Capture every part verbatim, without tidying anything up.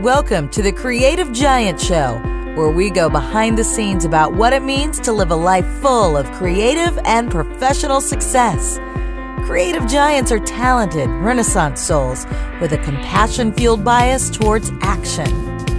Welcome to the Creative Giant Show, where we go behind the scenes about what it means to live a life full of creative and professional success. Creative giants are talented, Renaissance souls with a compassion-fueled bias towards action.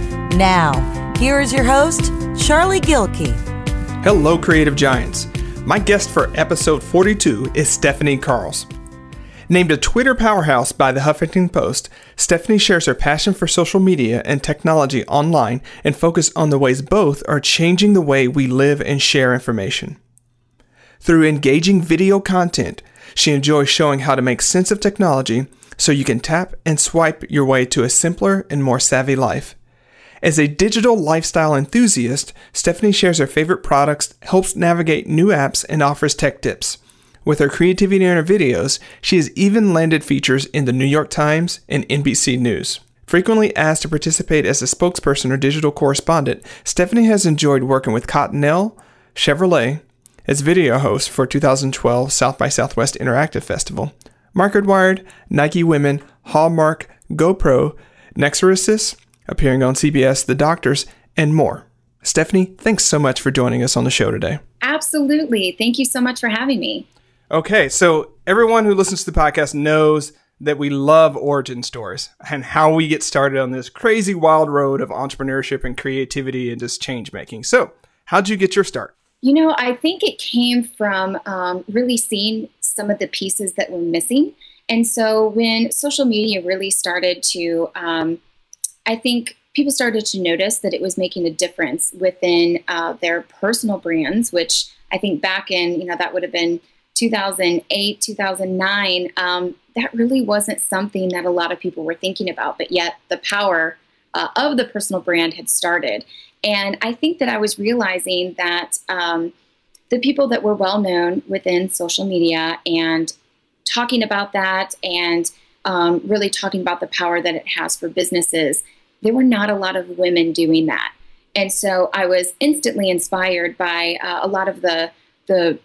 Now, here is your host, Charlie Gilkey. Hello, Creative Giants. My guest for episode forty-two is Stephanie Carls. Named a Twitter powerhouse by the Huffington Post, Stephanie shares her passion for social media and technology online and focus on the ways both are changing the way we live and share information. Through engaging video content, she enjoys showing how to make sense of technology so you can tap and swipe your way to a simpler and more savvy life. As a digital lifestyle enthusiast, Stephanie shares her favorite products, helps navigate new apps, and offers tech tips. With her creativity in her videos, she has even landed features in the New York Times and N B C News. Frequently asked to participate as a spokesperson or digital correspondent, Stephanie has enjoyed working with Cottonelle, Chevrolet, as video host for two thousand twelve South by Southwest Interactive Festival, MarketWired, Nike Women, Hallmark, GoPro, Nexarisys, appearing on C B S The Doctors, and more. Stephanie, thanks so much for joining us on the show today. Absolutely. Thank you so much for having me. Okay, so everyone who listens to the podcast knows that we love origin stories and how we get started on this crazy wild road of entrepreneurship and creativity and just change making. So how'd you get your start? You know, I think it came from um, really seeing some of the pieces that were missing. And so when social media really started to, um, I think people started to notice that it was making a difference within uh, their personal brands, which I think back in, you know, that would have been two thousand eight, two thousand nine, um, that really wasn't something that a lot of people were thinking about, but yet the power uh, of the personal brand had started. And I think that I was realizing that um, the people that were well known within social media and talking about that and um, really talking about the power that it has for businesses, there were not a lot of women doing that. And so I was instantly inspired by uh, a lot of the the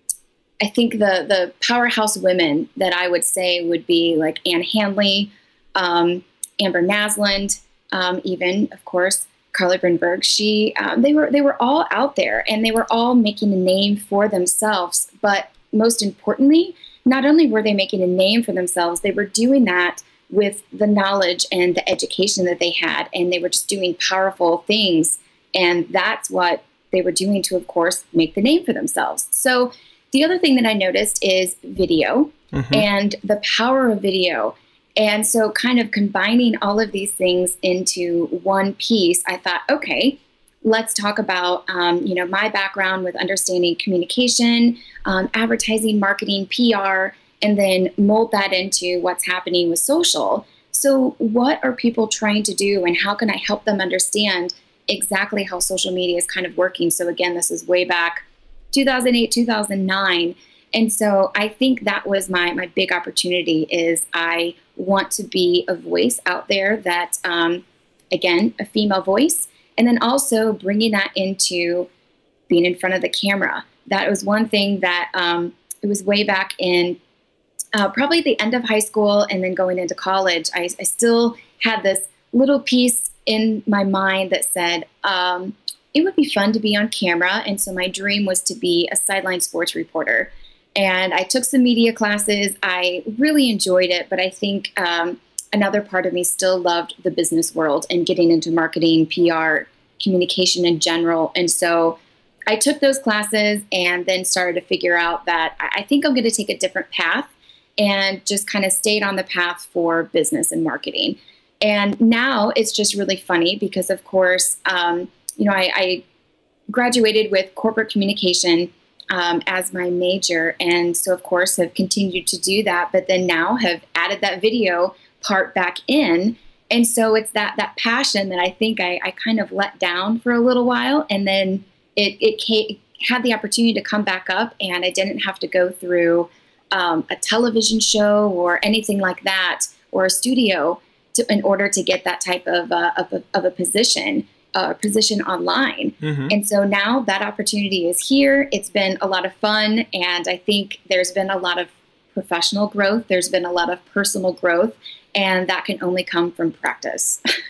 I think the the powerhouse women that I would say would be like Anne Handley, um, Amber Naslund, um, even of course Carly Brunberg. She um, they were they were all out there and they were all making a name for themselves. But most importantly, not only were they making a name for themselves, they were doing that with the knowledge and the education that they had, and they were just doing powerful things. And that's what they were doing to, of course, make the name for themselves. So the other thing that I noticed is video mm-hmm. and the power of video. And so kind of combining all of these things into one piece, I thought, okay, let's talk about, um, you know, my background with understanding communication, um, advertising, marketing, P R, and then mold that into what's happening with social. So what are people trying to do and how can I help them understand exactly how social media is kind of working? So again, this is way back two thousand eight, two thousand nine. And so I think that was my my big opportunity is I want to be a voice out there that, um, again, a female voice, and then also bringing that into being in front of the camera. That was one thing that um, it was way back in uh, probably the end of high school and then going into college. I, I still had this little piece in my mind that said, um, it would be fun to be on camera. And so my dream was to be a sideline sports reporter. And I took some media classes. I really enjoyed it. But I think um, another part of me still loved the business world and getting into marketing, P R, communication in general. And so I took those classes and then started to figure out that I think I'm going to take a different path and just kind of stayed on the path for business and marketing. And now it's just really funny because, of course, um, you know, I, I graduated with corporate communication um, as my major. And so, of course, have continued to do that, but then now have added that video part back in. And so it's that that passion that I think I, I kind of let down for a little while. And then it, it came, had the opportunity to come back up and I didn't have to go through um, a television show or anything like that or a studio to, in order to get that type of, uh, of, a, of a position. Uh, position online. Mm-hmm. And so now that opportunity is here. It's been a lot of fun. And I think there's been a lot of professional growth. There's been a lot of personal growth. And that can only come from practice.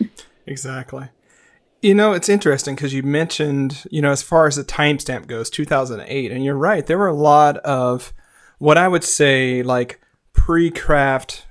Exactly. You know, it's interesting because you mentioned, you know, as far as the timestamp goes, two thousand eight, and you're right. There were a lot of what I would say like pre-craft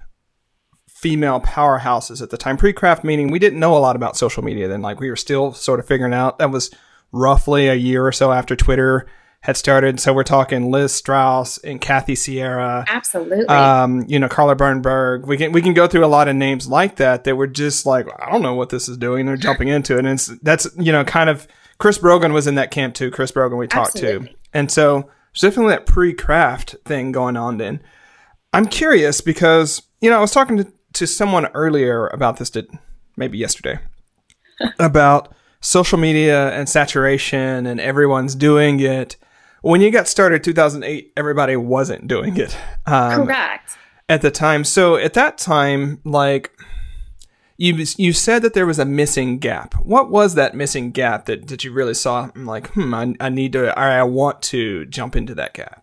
female powerhouses at the time. Pre-craft meaning we didn't know a lot about social media then. Like we were still sort of figuring out. That was roughly a year or so after Twitter had started. So we're talking Liz Strauss and Kathy Sierra. Absolutely. Um, you know, Carla Bernberg. We can we can go through a lot of names like that that were just like, I don't know what this is doing. They're jumping into it. And it's, that's, you know, kind of, Chris Brogan was in that camp too. Chris Brogan we talked Absolutely. to. And so there's definitely that pre-craft thing going on then. I'm curious because, you know, I was talking to, to someone earlier about this, did maybe yesterday, about social media and saturation and everyone's doing it. When you got started two thousand eight, everybody wasn't doing it. Um, Correct. At the time. So at that time, like you you said that there was a missing gap. What was that missing gap that, that you really saw? I'm like, hmm, I, I need to, I want to jump into that gap.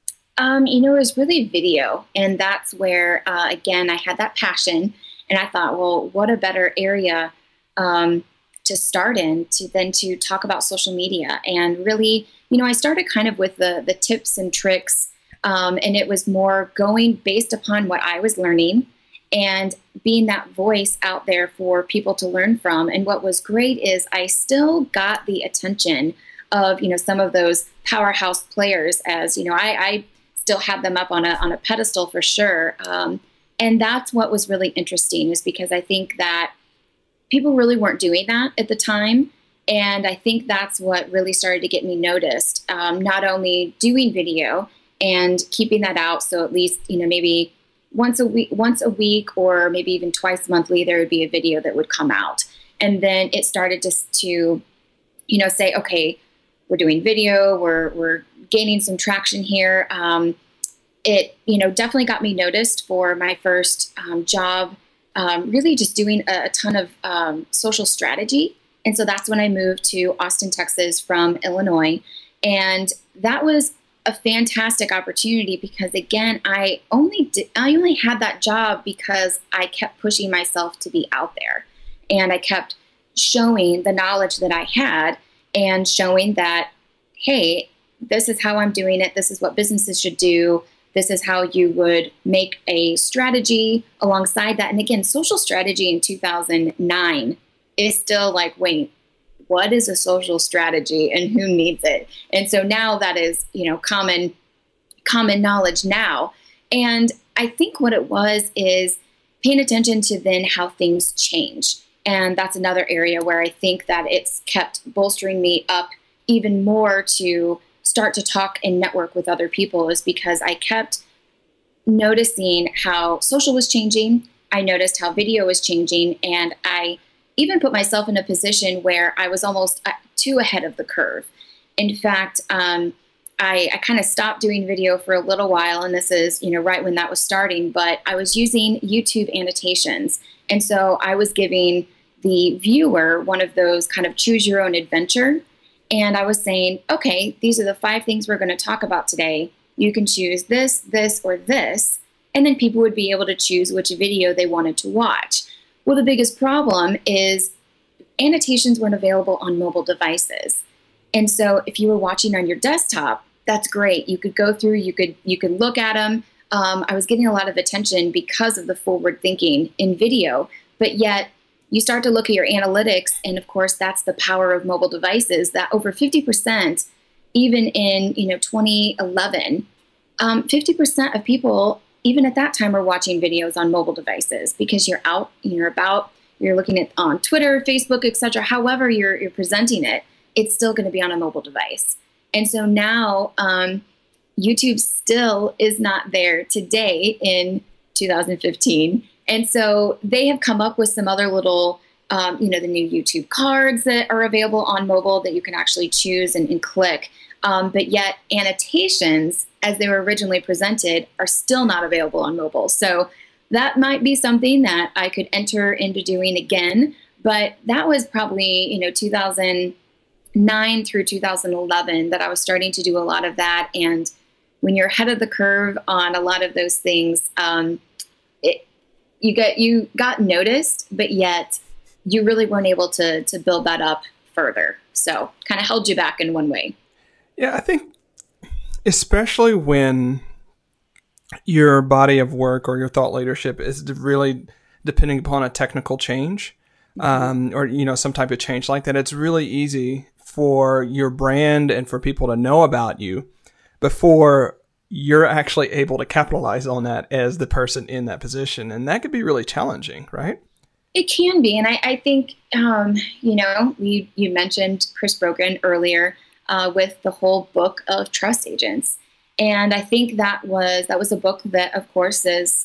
Um, you know, it was really video. And that's where, uh, again, I had that passion. And I thought, well, what a better area um, to start in to then to talk about social media. And really, you know, I started kind of with the the tips and tricks. Um, and it was more going based upon what I was learning and being that voice out there for people to learn from. And what was great is I still got the attention of, you know, some of those powerhouse players, as, you know, I, I still have them up on a on a pedestal for sure. Um, and that's what was really interesting, is because I think that people really weren't doing that at the time. And I think that's what really started to get me noticed, um, not only doing video and keeping that out. So at least, you know, maybe once a week, once a week, or maybe even twice monthly, there would be a video that would come out. And then it started just to, you know, say, okay, we're doing video, we're, we're gaining some traction here. Um, it, you know, definitely got me noticed for my first um, job, um, really just doing a, a ton of um, social strategy. And so that's when I moved to Austin, Texas from Illinois. And that was a fantastic opportunity because, again, I only did, I only had that job because I kept pushing myself to be out there. And I kept showing the knowledge that I had and showing that, hey, this is how I'm doing it. This is what businesses should do. This is how you would make a strategy alongside that. And again, social strategy in two thousand nine is still like, wait, what is a social strategy and who needs it? And so now that is, you know, common, common knowledge now. And I think what it was is paying attention to then how things change. And that's another area where I think that it's kept bolstering me up even more to start to talk and network with other people, is because I kept noticing how social was changing. I noticed how video was changing, and I even put myself in a position where I was almost too ahead of the curve. In fact, um, I, I kind of stopped doing video for a little while, and this is, you know, right when that was starting, but I was using YouTube annotations. And so I was giving the viewer one of those kind of choose your own adventure. And I was saying, okay, these are the five things we're going to talk about today. You can choose this, this, or this. And then people would be able to choose which video they wanted to watch. Well, the biggest problem is annotations weren't available on mobile devices. And so if you were watching on your desktop, that's great. You could go through, you could you could look at them. Um, I was getting a lot of attention because of the forward thinking in video, but yet you start to look at your analytics, and of course, that's the power of mobile devices, that over fifty percent, even in, you know, twenty eleven, um, fifty percent of people, even at that time, are watching videos on mobile devices because you're out, you're about, you're looking at on Twitter, Facebook, et cetera. However you're, you're presenting it, it's still going to be on a mobile device. And so now um, YouTube still is not there today in two thousand fifteen. And so they have come up with some other little, um, you know, the new YouTube cards that are available on mobile that you can actually choose and, and click. Um, but yet annotations, as they were originally presented, are still not available on mobile. So that might be something that I could enter into doing again. But that was probably, you know, two thousand nine through two thousand eleven that I was starting to do a lot of that. And when you're ahead of the curve on a lot of those things, um, it, you get you got noticed, but yet you really weren't able to to build that up further. So kind of held you back in one way. Yeah, I think especially when your body of work or your thought leadership is really depending upon a technical change, um, or, you know, some type of change like that, it's really easy for your brand and for people to know about you before you're actually able to capitalize on that as the person in that position. And that could be really challenging, right? It can be. And I, I think, um, you know, you, you mentioned Chris Brogan earlier uh, with the whole book of trust agents. And I think that was, that was a book that, of course, is,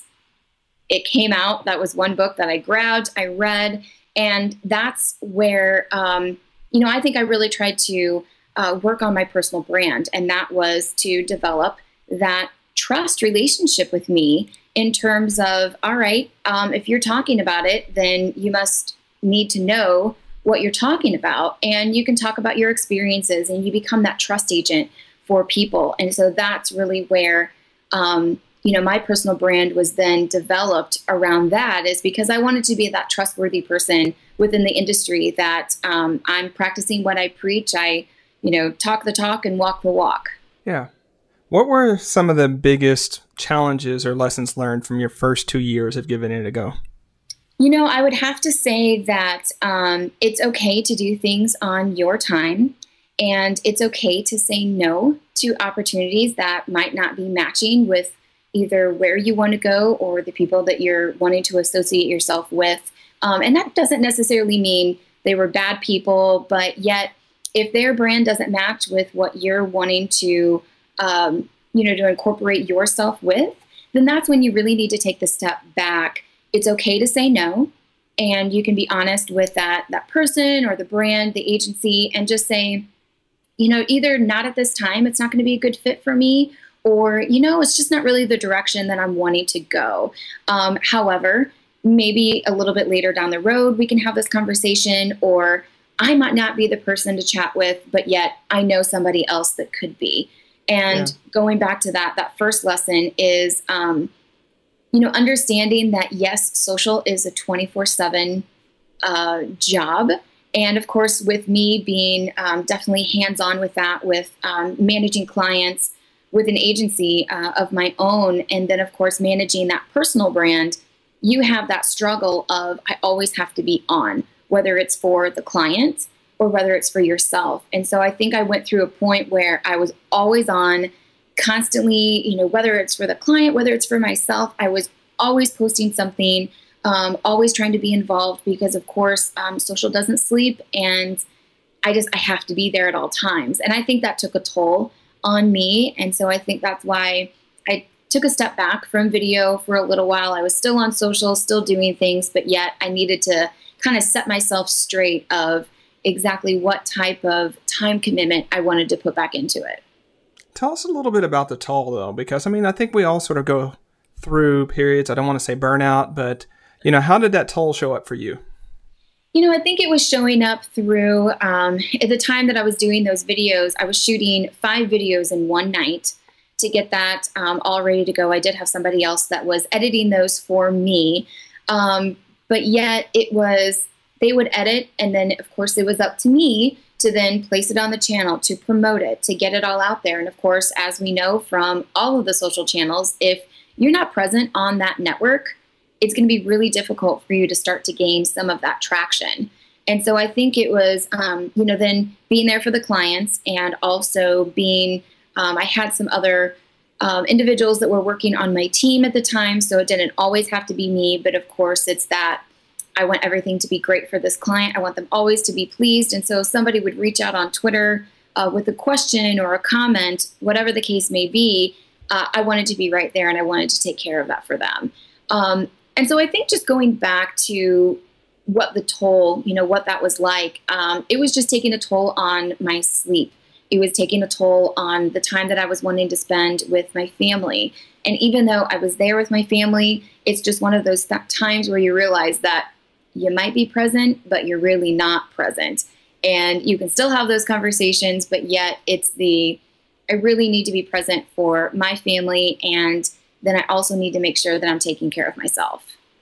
it came out. That was one book that I grabbed, I read, and that's where, um, you know, I think I really tried to uh, work on my personal brand. And that was to develop that trust relationship with me in terms of, all right, um, if you're talking about it, then you must need to know what you're talking about. And you can talk about your experiences and you become that trust agent for people. And so that's really where, um, you know, my personal brand was then developed around that, is because I wanted to be that trustworthy person within the industry, that um, I'm practicing what I preach. I, you know, talk the talk and walk the walk. Yeah. What were some of the biggest challenges or lessons learned from your first two years of giving it a go? You know, I would have to say that um, it's okay to do things on your time. And it's okay to say no to opportunities that might not be matching with either where you want to go or the people that you're wanting to associate yourself with. Um, and that doesn't necessarily mean they were bad people, but yet if their brand doesn't match with what you're wanting to, um, you know, to incorporate yourself with, then that's when you really need to take the step back. It's okay to say no. And you can be honest with that, that person or the brand, the agency, and just say, you know, either not at this time, it's not going to be a good fit for me, or, you know, it's just not really the direction that I'm wanting to go. Um, however, maybe a little bit later down the road, we can have this conversation, or I might not be the person to chat with, but yet I know somebody else that could be. And yeah. Going back to that, that first lesson is, um, you know, understanding that, yes, social is a twenty-four seven uh, job. And of course, with me being um, definitely hands-on with that, with um, managing clients with an agency uh, of my own, and then of course, managing that personal brand, you have that struggle of, I always have to be on, whether it's for the client or whether it's for yourself. And so I think I went through a point where I was always on, constantly, you know, whether it's for the client, whether it's for myself, I was always posting something. Um, always trying to be involved because, of course, um, social doesn't sleep, and I just I have to be there at all times. And I think that took a toll on me. And so I think that's why I took a step back from video for a little while. I was still on social, still doing things, but yet I needed to kind of set myself straight of exactly what type of time commitment I wanted to put back into it. Tell us a little bit about the toll, though, because, I mean, I think we all sort of go through periods. I don't want to say burnout, but you know, how did that toll show up for you? You know, I think it was showing up through, um, at the time that I was doing those videos, I was shooting five videos in one night to get that um, all ready to go. I did have somebody else that was editing those for me. Um, but yet it was, they would edit, and then of course it was up to me to then place it on the channel, to promote it, to get it all out there. And of course, as we know from all of the social channels, if you're not present on that network, it's going to be really difficult for you to start to gain some of that traction. And so I think it was, um, you know, then being there for the clients, and also being, um, I had some other um, individuals that were working on my team at the time. So it didn't always have to be me, but of course it's that I want everything to be great for this client. I want them always to be pleased. And so if somebody would reach out on Twitter uh, with a question or a comment, whatever the case may be, uh, I wanted to be right there, and I wanted to take care of that for them. Um, And so I think just going back to what the toll, you know, what that was like, um, it was just taking a toll on my sleep. It was taking a toll on the time that I was wanting to spend with my family. And even though I was there with my family, it's just one of those th- times where you realize that you might be present, but you're really not present. And you can still have those conversations, but yet it's the, I really need to be present for my family, and then I also need to make sure that I'm taking care of myself.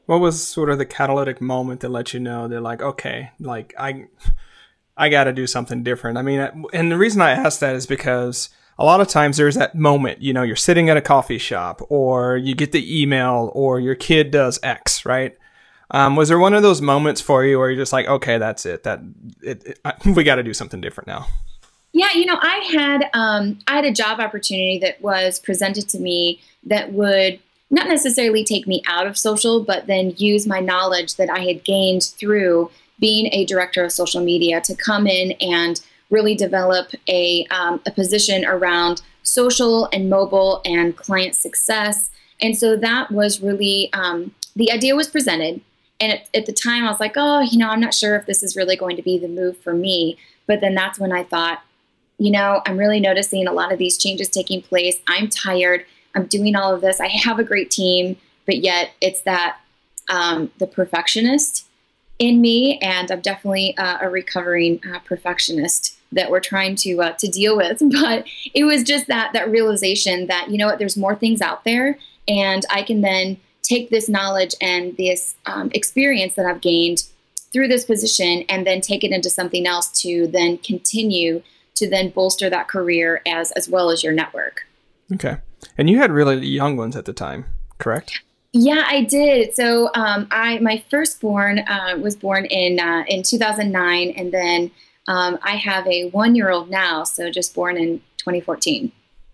What was sort of the catalytic moment that let you know that like, okay, like I, I got to do something different? I mean, and the reason I ask that is because a lot of times there's that moment, you know, you're sitting at a coffee shop or you get the email or your kid does X, right? Um, was there one of those moments for you where you're just like, okay, that's it, that it, it I, we got to do something different now? Yeah, you know, I had um, I had a job opportunity that was presented to me that would not necessarily take me out of social, but then use my knowledge that I had gained through being a director of social media to come in and really develop a, um, a position around social and mobile and client success. And so that was really, um, the idea was presented. And at, at the time I was like, oh, you know, I'm not sure if this is really going to be the move for me. But then that's when I thought, you know, I'm really noticing a lot of these changes taking place. I'm tired. I'm doing all of this. I have a great team, but yet it's that um, the perfectionist in me, and I'm definitely uh, a recovering uh, perfectionist that we're trying to uh, to deal with. But it was just that that realization that, you know what, there's more things out there, and I can then take this knowledge and this um, experience that I've gained through this position and then take it into something else to then continue to then bolster that career as as well as your network. Okay. And you had really young ones at the time, correct? Yeah, I did. So um, I my firstborn uh, was born in uh, in two thousand nine, and then um, I have a one-year-old now, so just born in twenty fourteen.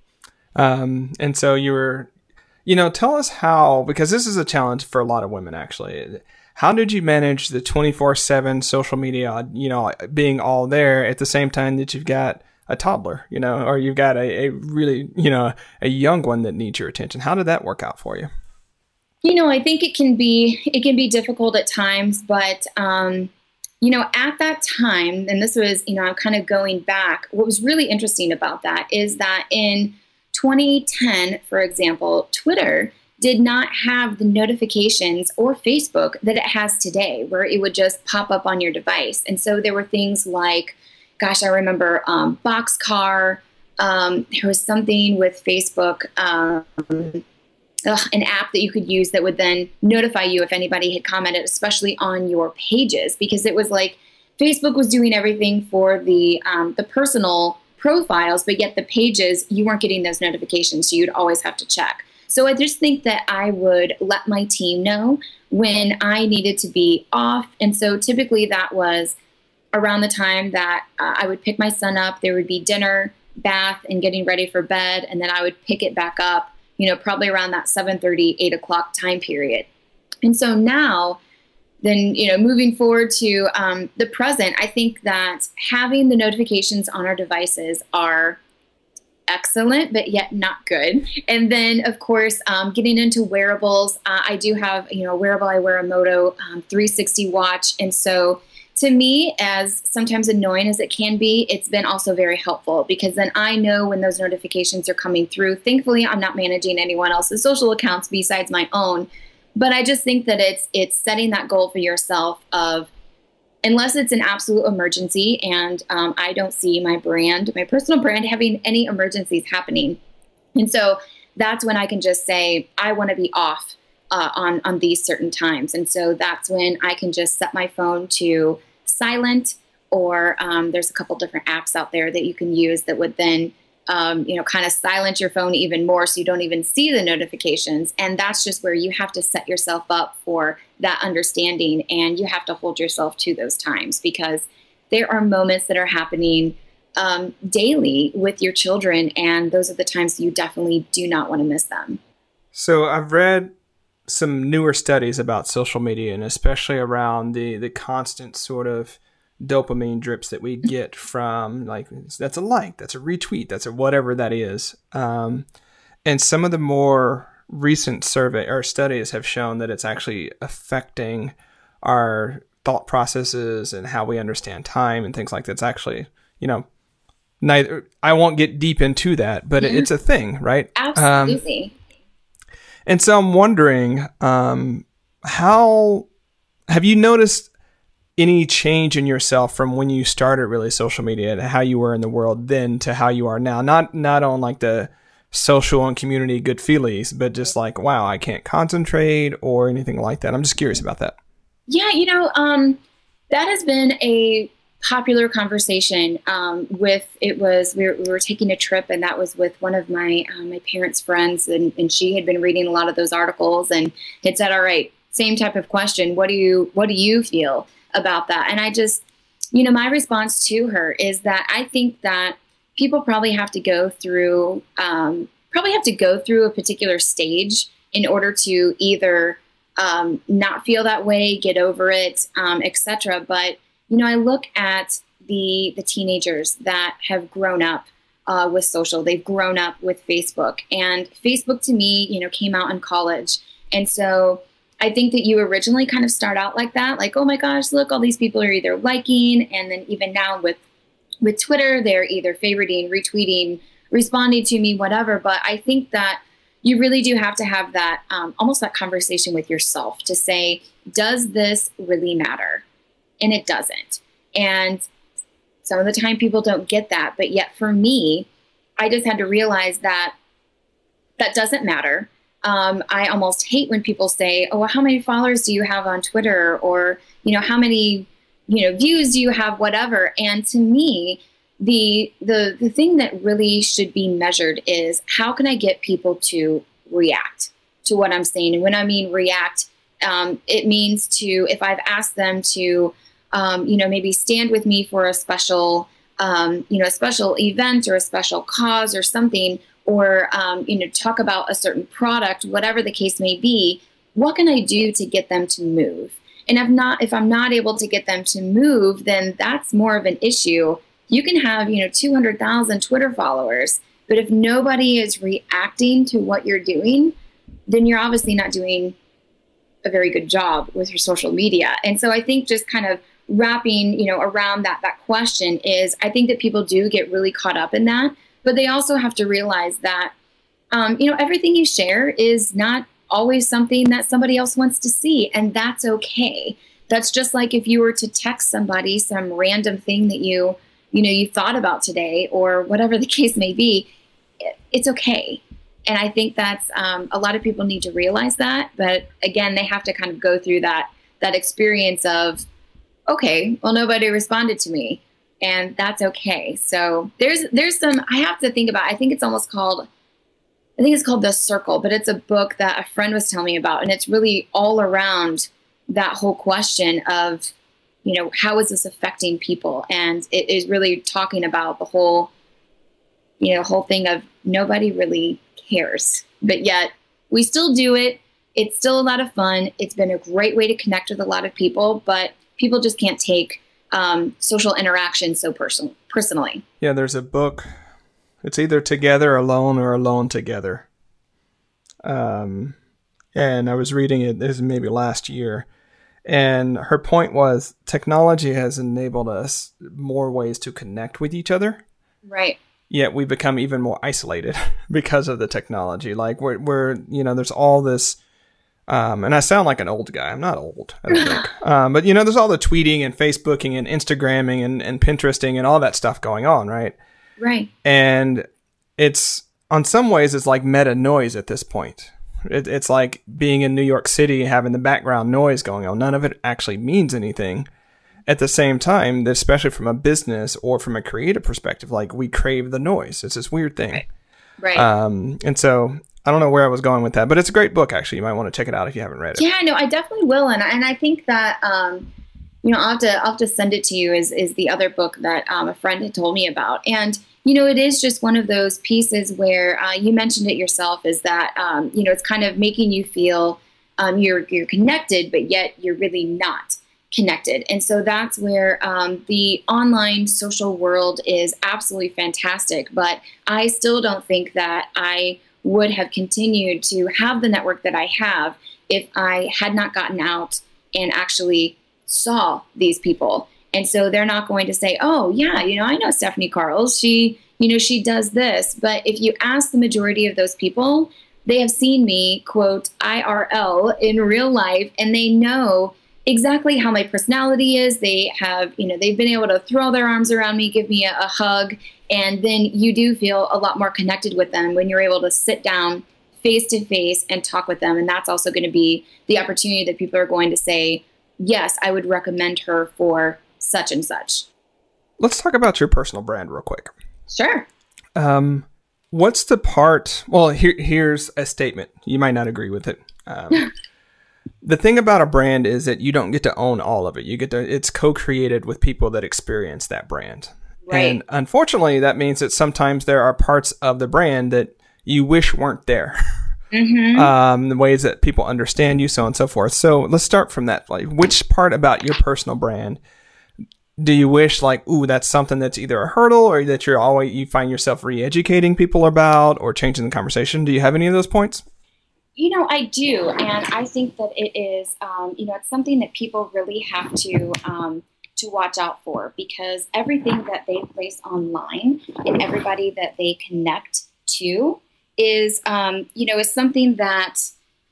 Um, and so you were, you know, tell us how, because this is a challenge for a lot of women, actually. How did you manage the twenty-four seven social media, you know, being all there at the same time that you've got a toddler, you know, or you've got a, a really, you know, a young one that needs your attention? How did that work out for you? You know, I think it can be, it can be difficult at times, but, um, you know, at that time, and this was, you know, I'm kind of going back, what was really interesting about that is that in twenty ten, for example, Twitter did not have the notifications, or Facebook, that it has today, where it would just pop up on your device. And so there were things like, gosh, I remember um, Boxcar. Um, there was something with Facebook, um, ugh, an app that you could use that would then notify you if anybody had commented, especially on your pages, because it was like Facebook was doing everything for the um, the personal profiles, but yet the pages, you weren't getting those notifications, so you'd always have to check. So I just think that I would let my team know when I needed to be off. And so typically that was around the time that uh, I would pick my son up. There would be dinner, bath, and getting ready for bed. And then I would pick it back up, you know, probably around that seven thirty, eight o'clock time period. And so now, then, you know, moving forward to um, the present, I think that having the notifications on our devices are excellent, but yet not good. And then, of course, um, getting into wearables, uh, I do have, you know, a wearable. I wear a Moto um, three sixty watch. And so to me, as sometimes annoying as it can be, it's been also very helpful, because then I know when those notifications are coming through. Thankfully, I'm not managing anyone else's social accounts besides my own. But I just think that it's it's setting that goal for yourself of, unless it's an absolute emergency, and um, I don't see my brand, my personal brand, having any emergencies happening. And so that's when I can just say, I want to be off uh, on, on these certain times. And so that's when I can just set my phone to silent, or um, there's a couple different apps out there that you can use that would then Um, you know, kind of silence your phone even more, so you don't even see the notifications. And that's just where you have to set yourself up for that understanding, and you have to hold yourself to those times, because there are moments that are happening um, daily with your children, and those are the times you definitely do not want to miss them. So I've read some newer studies about social media, and especially around the, the constant sort of dopamine drips that we get from, like, that's a like, that's a retweet, that's a whatever that is. Um, and some of the more recent survey or studies have shown that it's actually affecting our thought processes and how we understand time and things like that. It's actually, you know, neither, I won't get deep into that, but mm-hmm. it's a thing, right? Absolutely. Um, and so I'm wondering, um, how have you noticed any change in yourself from when you started really social media and how you were in the world then to how you are now? Not not on like the social and community good feelies, but just like, wow, I can't concentrate or anything like that. I'm just curious about that. Yeah, you know, um, that has been a popular conversation um, with, it was, we were, we were taking a trip, and that was with one of my uh, my parents' friends, and, and she had been reading a lot of those articles and had said, all right, same type of question. What do you, what do you feel about that? And I just, you know, my response to her is that I think that people probably have to go through, um, probably have to go through a particular stage in order to either um, not feel that way, get over it, um, et cetera. But, you know, I look at the the teenagers that have grown up uh, with social. They've grown up with Facebook. And Facebook to me, you know, came out in college. And so I think that you originally kind of start out like that, like, oh my gosh, look, all these people are either liking, and then even now with with Twitter, they're either favoriting, retweeting, responding to me, whatever. But I think that you really do have to have that, um, almost that conversation with yourself to say, does this really matter? And it doesn't. And some of the time people don't get that. But yet for me, I just had to realize that that doesn't matter. Um, I almost hate when people say, oh, how many followers do you have on Twitter? Or, you know, how many, you know, views do you have, whatever. And to me, the, the, the thing that really should be measured is how can I get people to react to what I'm saying? And when I mean react, um, it means to, if I've asked them to, um, you know, maybe stand with me for a special, um, you know, a special event or a special cause or something, or, um, you know, talk about a certain product, whatever the case may be, what can I do to get them to move? And if not, if I'm not able to get them to move, then that's more of an issue. You can have, you know, two hundred thousand Twitter followers, but if nobody is reacting to what you're doing, then you're obviously not doing a very good job with your social media. And so I think just kind of wrapping, you know, around that, that question is, I think that people do get really caught up in that. But they also have to realize that, um, you know, everything you share is not always something that somebody else wants to see. And that's okay. That's just like if you were to text somebody some random thing that you, you know, you thought about today or whatever the case may be, it's okay. And I think that's um, a lot of people need to realize that. But again, they have to kind of go through that, that experience of, okay, well, nobody responded to me. And that's okay. So there's there's some, I have to think about, I think it's almost called, I think it's called The Circle, but it's a book that a friend was telling me about. And it's really all around that whole question of, you know, how is this affecting people? And it is really talking about the whole, you know, whole thing of nobody really cares, but yet we still do it. It's still a lot of fun. It's been a great way to connect with a lot of people, but people just can't take Um, social interaction so person- personally. Yeah, there's a book. It's either Together Alone or Alone Together. Um, and I was reading it, this is maybe last year. And her point was technology has enabled us more ways to connect with each other. Right. Yet we become even more isolated because of the technology. Like we're, we're you know, there's all this. Um, and I sound like an old guy. I'm not old, I don't think. Um, but, you know, there's all the tweeting and Facebooking and Instagramming and, and Pinteresting and all that stuff going on, right? Right. And it's, on some ways, it's like meta noise at this point. It, it's like being in New York City, having the background noise going on. None of it actually means anything. At the same time, especially from a business or from a creative perspective, like we crave the noise. It's this weird thing. Right. Right. Um, and so I don't know where I was going with that, but it's a great book, actually. You might want to check it out if you haven't read it. Yeah, no, I definitely will. And, and I think that, um, you know, I'll have, to, I'll have to send it to you is, is the other book that um, a friend had told me about. And, you know, it is just one of those pieces where uh, you mentioned it yourself is that, um, you know, it's kind of making you feel um, you're, you're connected, but yet you're really not connected. And so that's where um, the online social world is absolutely fantastic. But I still don't think that I would have continued to have the network that I have if I had not gotten out and actually saw these people. And so they're not going to say, oh, yeah, you know, I know Stephanie Carls. She, you know, she does this. But if you ask the majority of those people, they have seen me, quote, I R L in real life, and they know exactly how my personality is. They have, you know, they've been able to throw their arms around me, give me a, a hug, and then you do feel a lot more connected with them when you're able to sit down face to face and talk with them. And that's also going to be the opportunity that people are going to say, yes, I would recommend her for such and such. Let's talk about your personal brand real quick. Sure. Um, what's the part? Well, here, here's a statement. You might not agree with it. Um, the thing about a brand is that you don't get to own all of it. You get to, it's co-created with people that experience that brand. Right. And unfortunately, that means that sometimes there are parts of the brand that you wish weren't there. Mm-hmm. Um, the ways that people understand you, so on and so forth. So let's start from that. Like, which part about your personal brand do you wish, like, ooh, that's something that's either a hurdle or that you're always, you find yourself re-educating people about or changing the conversation? Do you have any of those points? You know, I do. And I think that it is, um, you know, it's something that people really have to, um, to watch out for, because everything that they place online and everybody that they connect to is, um, you know, is something that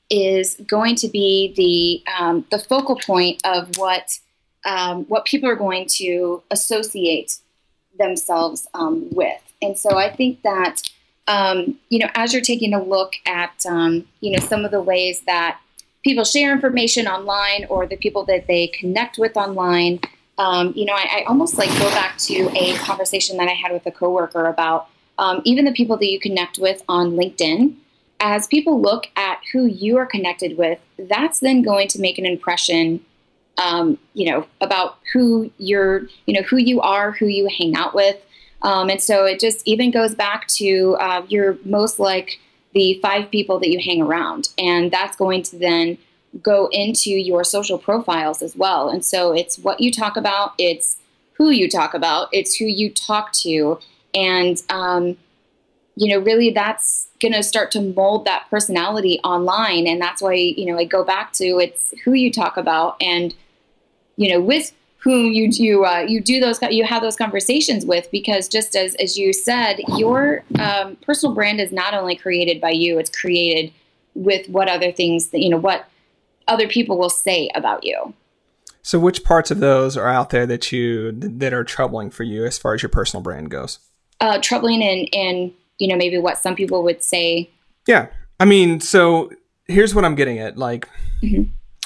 is going to be the, um, the focal point of what, um, what people are going to associate themselves, um, with. And so I think that, Um, you know, as you're taking a look at, um, you know, some of the ways that people share information online or the people that they connect with online, um, you know, I, I almost like go back to a conversation that I had with a coworker about um, even the people that you connect with on LinkedIn. As people look at who you are connected with, that's then going to make an impression, um, you know, about who you're, you know, who you are, who you hang out with. Um, and so it just even goes back to uh, you're most like the five people that you hang around. And that's going to then go into your social profiles as well. And so it's what you talk about. It's who you talk about. It's who you talk to. And, um, you know, really that's going to start to mold that personality online. And that's why, you know, I go back to it's who you talk about and, you know, with whom you you uh, you do those you have those conversations with, because just as as you said, your um, personal brand is not only created by you; it's created with what other things that, you know, what other people will say about you. So, which parts of those are out there that you that are troubling for you as far as your personal brand goes? Uh, troubling and and you know, maybe what some people would say. Yeah, I mean, so here's what I'm getting at, like. Mm-hmm.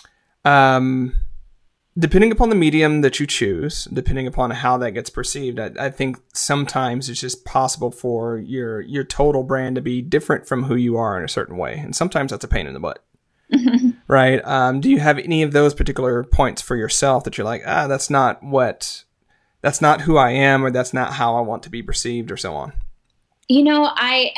Um. Depending upon the medium that you choose, depending upon how that gets perceived, I, I think sometimes it's just possible for your your total brand to be different from who you are in a certain way. And sometimes that's a pain in the butt. Right? Um, do you have any of those particular points for yourself that you're like, ah, that's not what, that's not who I am, or that's not how I want to be perceived, or so on? You know, I...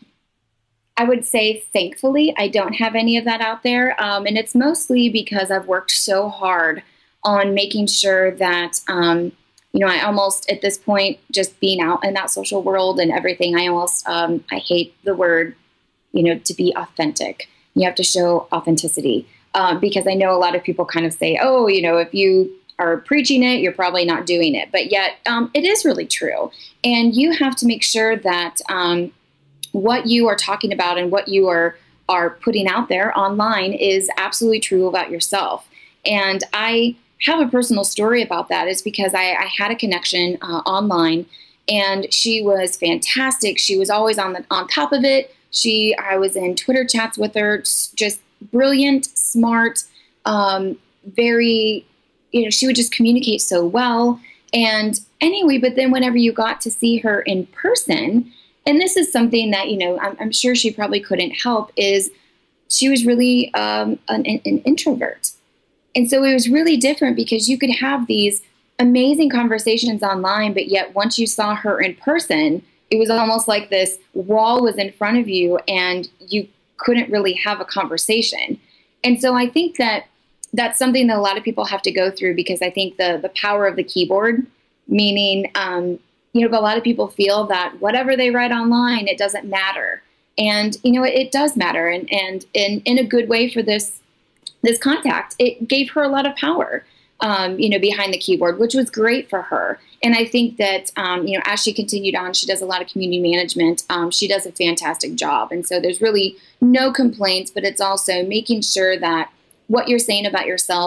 I would say, thankfully, I don't have any of that out there. Um, and it's mostly because I've worked so hard on making sure that, um, you know, I almost at this point, just being out in that social world and everything, I almost, um, I hate the word, you know, to be authentic. You have to show authenticity um, because I know a lot of people kind of say, oh, you know, if you are preaching it, you're probably not doing it. But yet um, it is really true. And you have to make sure that um, what you are talking about and what you are, are putting out there online is absolutely true about yourself. And I have a personal story about that, is because I, I had a connection uh, online, and she was fantastic. She was always on the on top of it. She, I was in Twitter chats with her, just brilliant, smart, um, very, you know, she would just communicate so well. And anyway, but then whenever you got to see her in person, and this is something that, you know, I'm, I'm sure she probably couldn't help, is she was really um, an, an introvert. And so it was really different, because you could have these amazing conversations online, but yet once you saw her in person, it was almost like this wall was in front of you and you couldn't really have a conversation. And so I think that that's something that a lot of people have to go through, because I think the the power of the keyboard, meaning, um, you know, a lot of people feel that whatever they write online, it doesn't matter. And, you know, it, it does matter. And, and in, in a good way for this this contact, it gave her a lot of power, um, you know, behind the keyboard, which was great for her. And I think that, um, you know, as she continued on, she does a lot of community management. Um, she does a fantastic job. And so there's really no complaints, but it's also making sure that what you're saying about yourself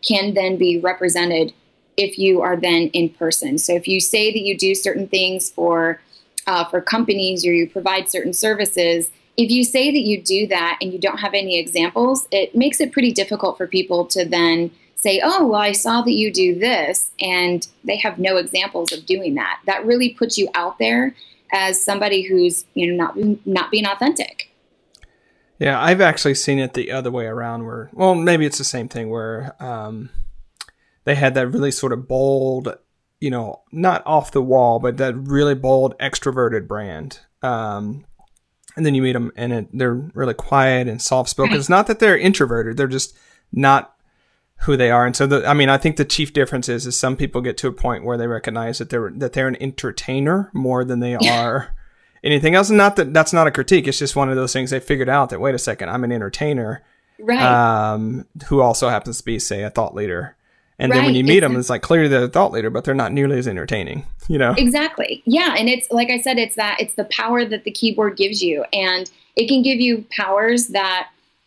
can then be represented if you are then in person. So if you say that you do certain things for uh, for companies, or you provide certain services, if you say that you do that and you don't have any examples, it makes it pretty difficult for people to then say, oh, well, I saw that you do this, and they have no examples of doing that. That really puts you out there as somebody who's, you know, not not being authentic. Yeah, I've actually seen it the other way around where, well, maybe it's the same thing where um, they had that really sort of bold, you know, not off the wall, but that really bold extroverted brand. Um, and then you meet them and it, they're really quiet and soft spoken. It's not that they're introverted. They're just not who they are. And so, the, I mean, I think the chief difference is, is some people get to a point where they recognize that they're, that they're an entertainer more than they are anything else. And not that that's not a critique. It's just one of those things they figured out that, wait a second, I'm an entertainer, right? Um, who also happens to be, say, a thought leader. And right. then when you meet them, it's like clearly they're a thought leader, but they're not nearly as entertaining, you know? Exactly. Yeah. And it's, like I said, it's that, it's the power that the keyboard gives you. And it can give you powers that,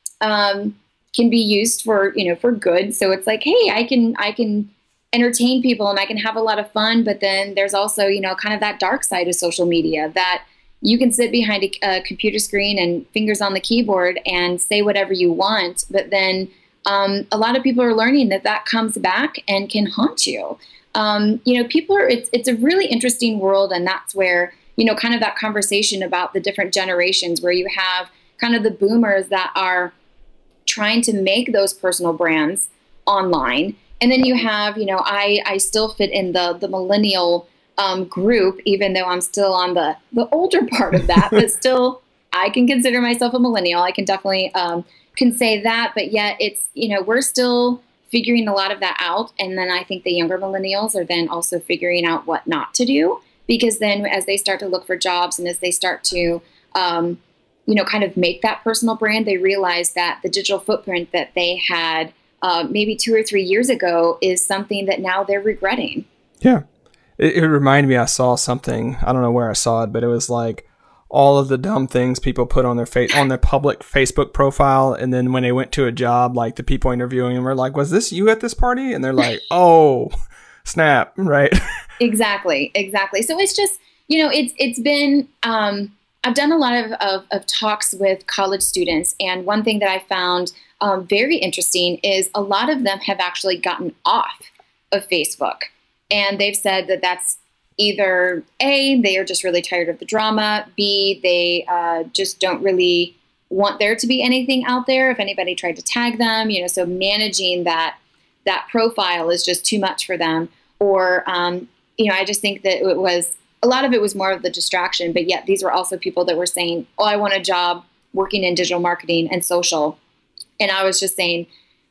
um, can be used for, you know, for good. So it's like, hey, I can, I can entertain people and I can have a lot of fun. But then there's also, you know, kind of that dark side of social media that you can sit behind a, a computer screen and fingers on the keyboard and say whatever you want. But then um, a lot of people are learning that that comes back and can haunt you. Um, you know, people are, it's, it's a really interesting world. And that's where, you know, kind of that conversation about the different generations where you have kind of the boomers that are trying to make those personal brands online. And then you have, you know, I, I still fit in the, the millennial um, group, even though I'm still on the, the older part of that, but still I can consider myself a millennial. I can definitely um, can say that, but yet it's, you know, we're still figuring a lot of that out. And then I think the younger millennials are then also figuring out what not to do, because then as they start to look for jobs and as they start to, um, you know, kind of make that personal brand, they realize that the digital footprint that they had uh, maybe two or three years ago is something that now they're regretting. Yeah. It, it reminded me, I saw something, I don't know where I saw it, but it was like all of the dumb things people put on their face, on their public Facebook profile. And then when they went to a job, like the people interviewing them were like, was this you at this party? And they're like, oh, snap. Right. Exactly. Exactly. So it's just, you know, it's, it's been, um, I've done a lot of, of, of talks with college students. And one thing that I found um, very interesting is a lot of them have actually gotten off of Facebook. And they've said that that's either A, they are just really tired of the drama. B, they uh, just don't really want there to be anything out there if anybody tried to tag them. You know, so managing that that profile is just too much for them. Or, um, you know, I just think that it was, a lot of it was more of the distraction, but yet these were also people that were saying, oh, I want a job working in digital marketing and social. And I was just saying,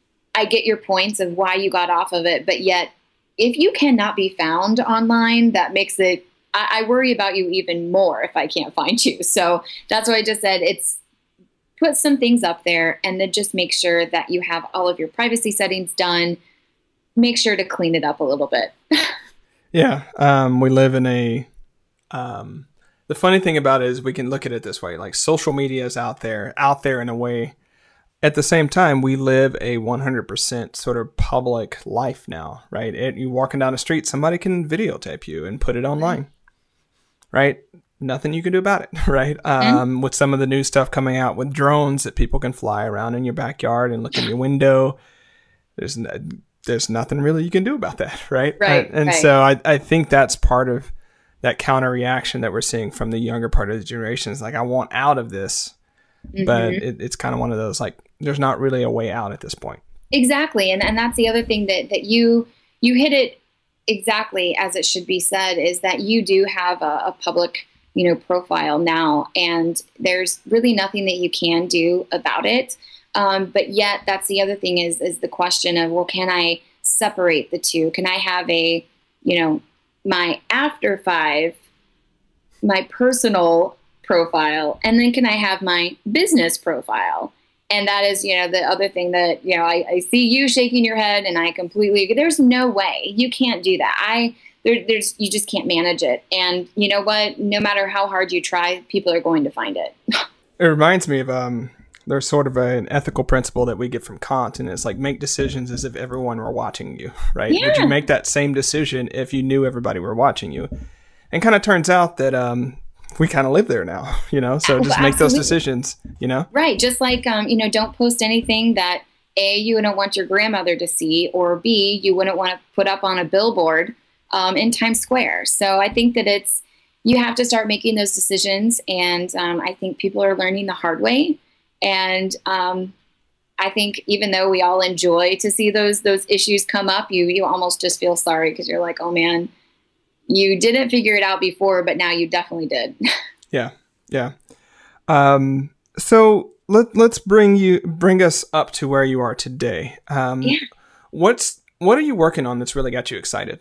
I get your points of why you got off of it, but yet if you cannot be found online, that makes it, I, I worry about you even more if I can't find you. So that's why I just said, it's put some things up there and then just make sure that you have all of your privacy settings done. Make sure to clean it up a little bit. Yeah. Um, we live in a, um, the funny thing about it is we can look at it this way, like social media is out there, out there in a way. At the same time, we live a one hundred percent sort of public life now, right? It, you walking down the street, somebody can videotape you and put it online, right? Nothing you can do about it, right? Mm-hmm. Um, with some of the new stuff coming out with drones that people can fly around in your backyard and look in your window, there's there's nothing really you can do about that, right? Right. And, and right. so I, I think that's part of that counter reaction that we're seeing from the younger part of the generation. Is like, I want out of this, mm-hmm. but it, it's kind of one of those, like, there's not really a way out at this point. Exactly. And and that's the other thing that, that you you hit it exactly as it should be said, is that you do have a, a public, you know, profile now, and there's really nothing that you can do about it. Um, but yet that's the other thing is, is the question of, well, can I separate the two? Can I have a, you know, my after five, my personal profile, and then can I have my business profile? And that is, you know, the other thing that, you know, I, I see you shaking your head and I completely, there's no way you can't do that. I, there, there's, you just can't manage it. And you know what, no matter how hard you try, people are going to find it. It reminds me of, um, There's sort of a, an ethical principle that we get from Kant, and it's like make decisions as if everyone were watching you, right? Yeah. Would you make that same decision if you knew everybody were watching you? And kind of turns out that um, we kind of live there now, you know, so just well, make those absolutely. decisions, you know? Right. Just like, um, you know, don't post anything that A, you wouldn't want your grandmother to see, or B, you wouldn't want to put up on a billboard um, in Times Square. So I think that it's, you have to start making those decisions. And um, I think people are learning the hard way. And um, I think even though we all enjoy to see those those issues come up, you you almost just feel sorry because you're like, oh man, you didn't figure it out before, but now you definitely did. Yeah, yeah. Um, so let let's bring you bring us up to where you are today. Um, Yeah. What's what are you working on that's really got you excited?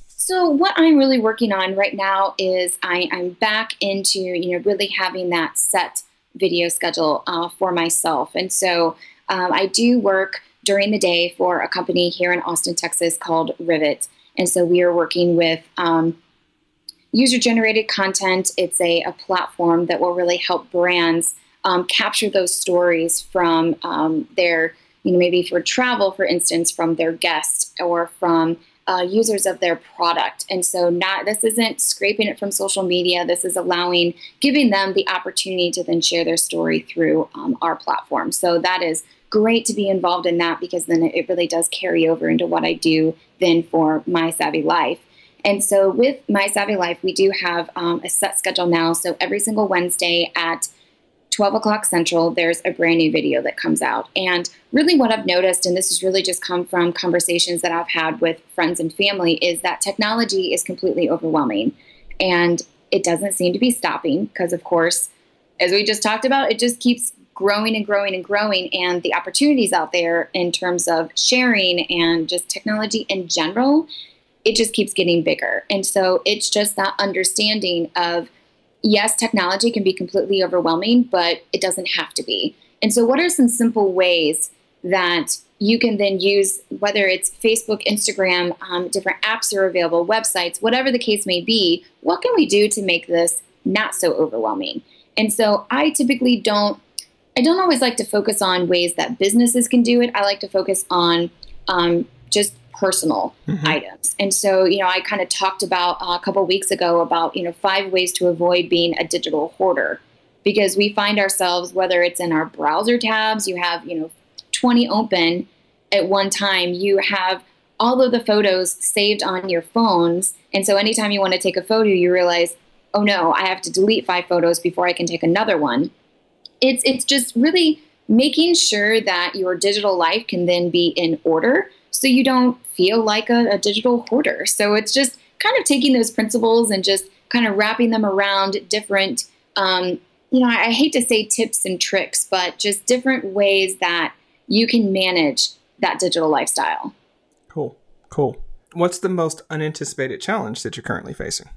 So what I'm really working on right now is I, I'm back into, you know, really having that set video schedule uh, for myself. And so um, I do work during the day for a company here in Austin, Texas called Rivet. And so we are working with um, user-generated content. It's a, a platform that will really help brands um, capture those stories from um, their, you know, maybe for travel, for instance, from their guests or from Uh, users of their product. And so not, this isn't scraping it from social media. This is allowing, giving them the opportunity to then share their story through um, our platform. So that is great to be involved in that, because then it really does carry over into what I do then for My Savvy Life. And so with My Savvy Life, we do have um, a set schedule now. So every single Wednesday at twelve o'clock Central, there's a brand new video that comes out. And really what I've noticed, and this has really just come from conversations that I've had with friends and family, is that technology is completely overwhelming. And it doesn't seem to be stopping because, of course, as we just talked about, it just keeps growing and growing and growing. And the opportunities out there in terms of sharing and just technology in general, it just keeps getting bigger. And so it's just that understanding of, yes, technology can be completely overwhelming, but it doesn't have to be. And so what are some simple ways that you can then use, whether it's Facebook, Instagram, um, different apps are available, websites, whatever the case may be, what can we do to make this not so overwhelming? And so I typically don't, I don't always like to focus on ways that businesses can do it. I like to focus on um, just personal mm-hmm. items. And so, you know, I kind of talked about uh, a couple of weeks ago about, you know, five ways to avoid being a digital hoarder, because we find ourselves, whether it's in our browser tabs, you have, you know, twenty open at one time, you have all of the photos saved on your phones. And so anytime you want to take a photo, you realize, oh no, I have to delete five photos before I can take another one. It's, it's just really making sure that your digital life can then be in order, so you don't feel like a, a digital hoarder. So it's just kind of taking those principles and just kind of wrapping them around different, um, you know, I, I hate to say tips and tricks, but just different ways that you can manage that digital lifestyle. Cool, cool. What's the most unanticipated challenge that you're currently facing?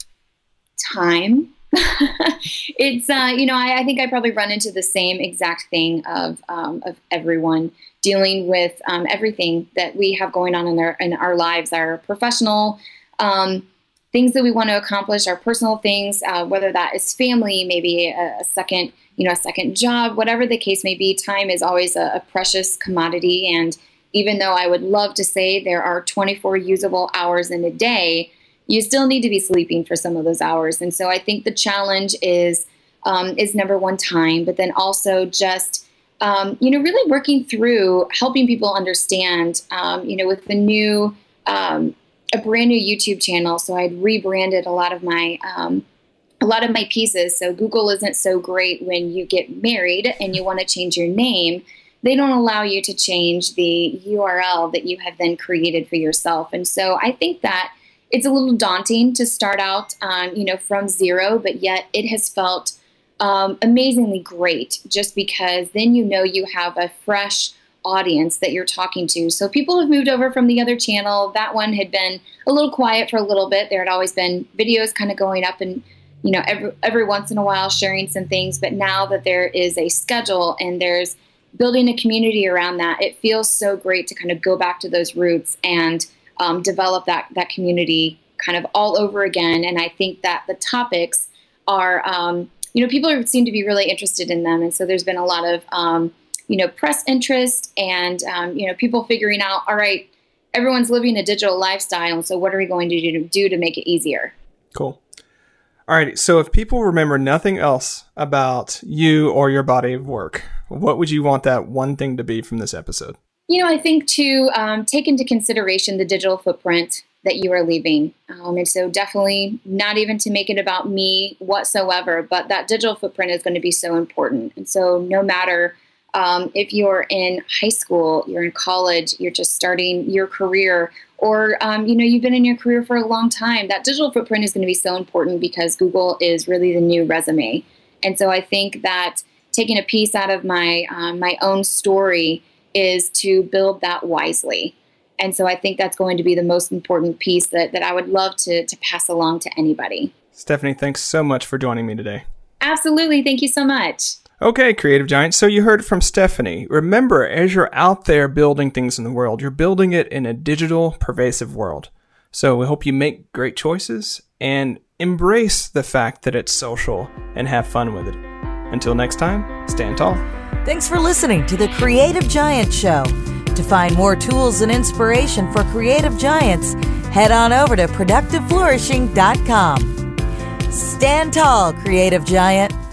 Time. It's, uh, you know, I, I think I probably run into the same exact thing of um, of everyone dealing with um, everything that we have going on in our in our lives, our professional um, things that we want to accomplish, our personal things, uh, whether that is family, maybe a, a second, you know, a second job, whatever the case may be. Time is always a, a precious commodity, and even though I would love to say there are twenty-four usable hours in a day, you still need to be sleeping for some of those hours. And so I think the challenge is um, is number one, time, but then also just, um, you know, really working through helping people understand, um, you know, with the new, um, a brand new YouTube channel. So I'd rebranded a lot of my, um, a lot of my pieces. So Google isn't so great when you get married and you want to change your name. They don't allow you to change the U R L that you have then created for yourself. And so I think that it's a little daunting to start out, um, you know, from zero, but yet it has felt um, amazingly great, just because then you know you have a fresh audience that you're talking to. So people have moved over from the other channel. That one had been a little quiet for a little bit. There had always been videos kind of going up and, you know, every, every once in a while sharing some things. But now that there is a schedule and there's building a community around that, it feels so great to kind of go back to those roots and Um, develop that that community kind of all over again. And I think that the topics are um, you know, people are, seem to be really interested in them. And so there's been a lot of, um, you know, press interest and, um, you know, people figuring out, all right, everyone's living a digital lifestyle. So what are we going to do, do to make it easier? Cool. All right. So if people remember nothing else about you or your body of work, what would you want that one thing to be from this episode? You know, I think to um, take into consideration the digital footprint that you are leaving. Um, and so definitely not even to make it about me whatsoever, but that digital footprint is going to be so important. And so no matter um, if you're in high school, you're in college, you're just starting your career, or, um, you know, you've been in your career for a long time, that digital footprint is going to be so important because Google is really the new resume. And so I think that taking a piece out of my, um, my own story is to build that wisely. And so I think that's going to be the most important piece that, that I would love to, to pass along to anybody. Stephanie, thanks so much for joining me today. Absolutely. Thank you so much. Okay, Creative Giants. So you heard from Stephanie. Remember, as you're out there building things in the world, you're building it in a digital, pervasive world. So we hope you make great choices and embrace the fact that it's social and have fun with it. Until next time, stand tall. Thanks for listening to the Creative Giant Show. To find more tools and inspiration for creative giants, head on over to productive flourishing dot com. Stand tall, Creative Giant.